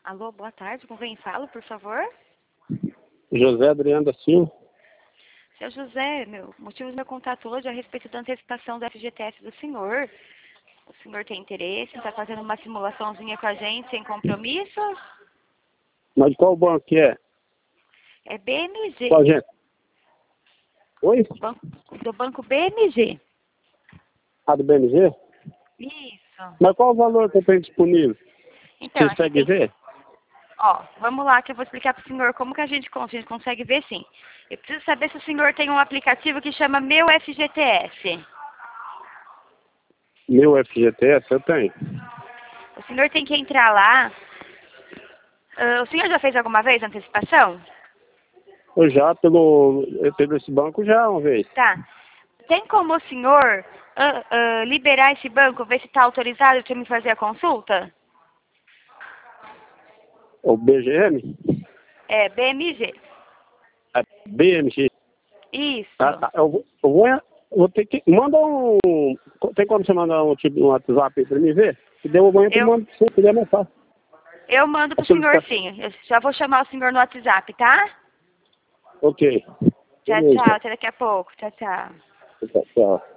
Alô, boa tarde. Com quem falo, por favor? José Adriano da Silva. Seu José, motivo do meu contato hoje é a respeito da antecipação do FGTS do senhor. O senhor tem interesse? Está fazendo uma simulaçãozinha com a gente sem compromisso? Mas de qual banco que é? É BMG. Qual gente? Oi? Do banco BMG. Ah, do BMG? Isso. Mas qual o valor que eu tenho disponível? Então, Você consegue ver? Ó, vamos lá que eu vou explicar para o senhor como que a gente consegue ver sim. Eu preciso saber se o senhor tem um aplicativo que chama Meu FGTS. Meu FGTS eu tenho. O senhor tem que entrar lá. O senhor já fez alguma vez antecipação? Eu já pelo esse banco já uma vez. Tá. Tem como o senhor liberar esse banco, ver se está autorizado para me fazer a consulta? O BGM? É, BMG. É BMG. Isso. Tá. Eu vou ter que... Manda um... Tem como você mandar um WhatsApp aí pra mim ver? Se der, eu mando pra você, se der mais fácil. Eu mando pro senhor sim. Eu já vou chamar o senhor no WhatsApp, tá? Ok. Tchau, Beleza. tchau. Até daqui a pouco. Tchau, tchau. Tchau.